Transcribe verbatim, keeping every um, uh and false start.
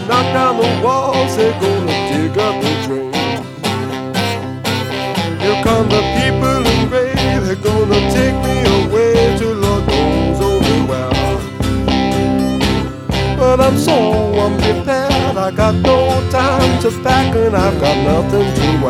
knock down the walls, they're gonna dig up the drain. Here come the people in gray, they're gonna take me away to Lord knows only where. But I'm so unprepared, I got no time to pack and I've got nothing to wear.